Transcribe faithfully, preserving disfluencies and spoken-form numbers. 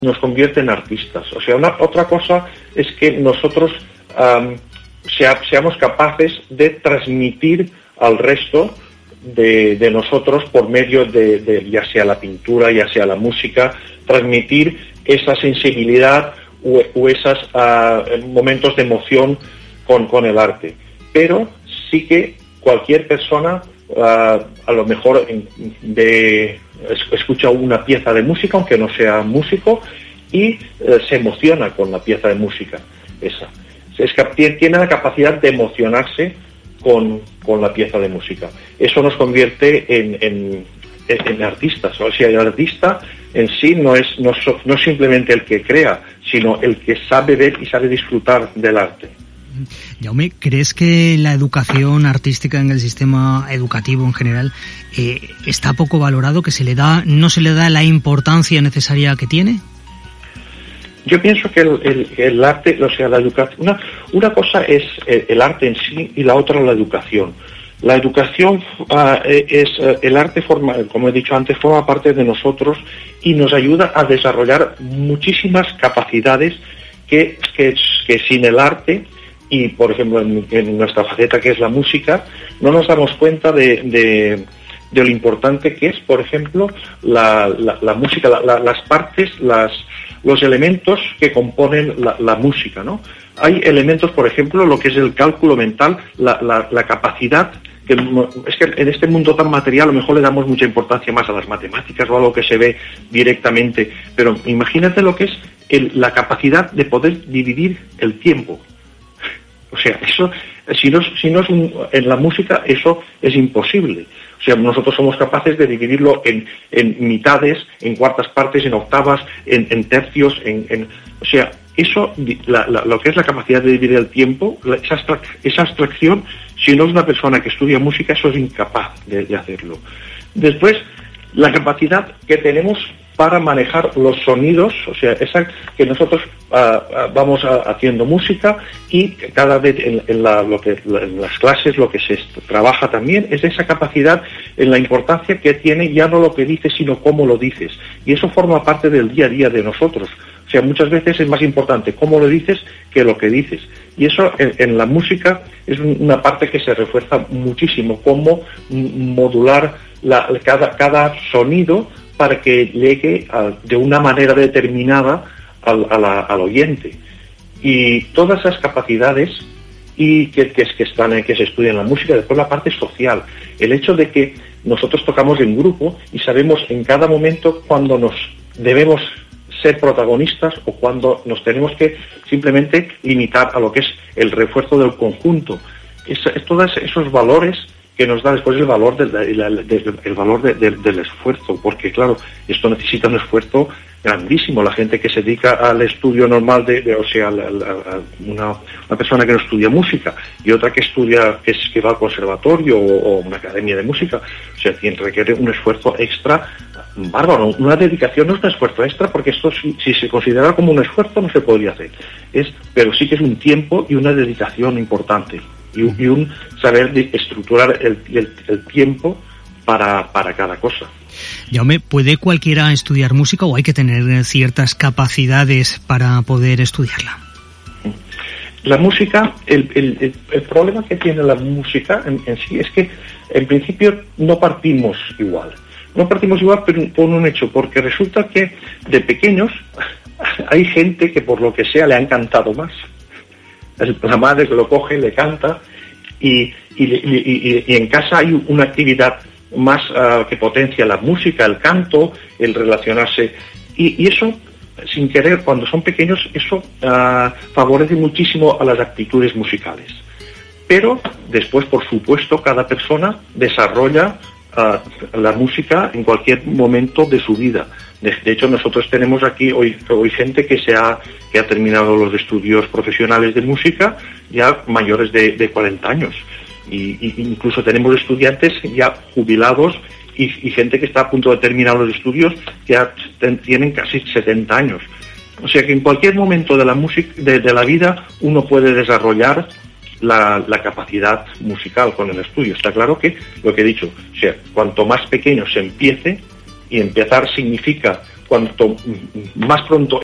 nos convierte en artistas. O sea, una, otra cosa es que nosotros um, sea, seamos capaces de transmitir al resto de, de nosotros por medio de, de ya sea la pintura, ya sea la música, transmitir esa sensibilidad o, o esos uh, momentos de emoción con, con el arte. Pero sí que cualquier persona uh, a lo mejor de, escucha una pieza de música, aunque no sea músico, y uh, se emociona con la pieza de música esa. Es que tiene la capacidad de emocionarse con, con la pieza de música. Eso nos convierte en, en, en artistas. O sea, el artista en sí no es no, no simplemente el que crea, sino el que sabe ver y sabe disfrutar del arte. Jaume, ¿crees que la educación artística en el sistema educativo en general eh, está poco valorado, que se le da no se le da la importancia necesaria que tiene? Yo pienso que el, el, el arte, o sea, la educación, una, una cosa es el, el arte en sí y la otra la educación. La educación uh, es uh, el arte forma, como he dicho antes, forma parte de nosotros y nos ayuda a desarrollar muchísimas capacidades que, que, que sin el arte y, por ejemplo, en, en nuestra faceta que es la música, no nos damos cuenta de, de, de lo importante que es, por ejemplo, la, la, la música, la, la, las partes, las los elementos que componen la, la música, ¿no? Hay elementos, por ejemplo, lo que es el cálculo mental, la, la, la capacidad, que es que en este mundo tan material a lo mejor le damos mucha importancia más a las matemáticas o a lo que se ve directamente, pero imagínate lo que es el, la capacidad de poder dividir el tiempo. O sea, eso, si no, si no es un, en la música, eso es imposible. O sea, nosotros somos capaces de dividirlo en, en mitades, en cuartas partes, en octavas, en, en tercios, en, en, o sea, eso, la, la, lo que es la capacidad de dividir el tiempo, la, esa, abstrac, esa abstracción, si no es una persona que estudia música, eso es incapaz de, de hacerlo. Después, la capacidad que tenemos para manejar los sonidos, o sea, esa que nosotros uh, uh, vamos a, haciendo música y cada vez en, en, la, lo que, en las clases lo que se trabaja también es esa capacidad en la importancia que tiene ya no lo que dices sino cómo lo dices, y eso forma parte del día a día de nosotros. O sea, muchas veces es más importante cómo lo dices que lo que dices, y eso en, en la música es una parte que se refuerza muchísimo, cómo modular la, cada, cada sonido para que llegue a, de una manera determinada al, a la, al oyente. Y todas esas capacidades y que, que, que, están, que se estudian en la música, después la parte social, el hecho de que nosotros tocamos en grupo y sabemos en cada momento cuando nos debemos ser protagonistas o cuando nos tenemos que simplemente limitar a lo que es el refuerzo del conjunto. Es, es todos esos valores que nos da después el valor del, del, del, el valor de, del, del esfuerzo, porque claro, esto necesita un esfuerzo grandísimo. La gente que se dedica al estudio normal de, de o sea, la, la, una, una persona que no estudia música y otra que estudia, que, es, que va al conservatorio o, o una academia de música, o sea, tiene, requiere un esfuerzo extra bárbaro. Una dedicación no es un esfuerzo extra, porque esto si, si se considera como un esfuerzo no se podría hacer, es, pero sí que es un tiempo y una dedicación importante. Y, y un saber de estructurar el, el, el tiempo para, para cada cosa. Jaume, ¿puede cualquiera estudiar música o hay que tener ciertas capacidades para poder estudiarla? La música, el, el, el, el problema que tiene la música en, en sí es que en principio no partimos igual. No partimos igual pero por un hecho, porque resulta que de pequeños hay gente que por lo que sea le ha encantado más. La madre que lo coge, le canta y, y, y, y en casa hay una actividad más uh, que potencia la música, el canto, el relacionarse y, y eso, sin querer, cuando son pequeños, eso uh, favorece muchísimo a las actitudes musicales. Pero después, por supuesto, cada persona desarrolla uh, la música en cualquier momento de su vida. De, de hecho, nosotros tenemos aquí hoy, hoy gente que se ha que ha terminado los estudios profesionales de música ya mayores de, de cuarenta años. Y, y incluso tenemos estudiantes ya jubilados y, y gente que está a punto de terminar los estudios que ya ten, tienen casi setenta años. O sea que en cualquier momento de la música, de, de la vida, uno puede desarrollar la, la capacidad musical con el estudio. Está claro que lo que he dicho, o sea, cuanto más pequeño se empiece, y empezar significa cuanto más pronto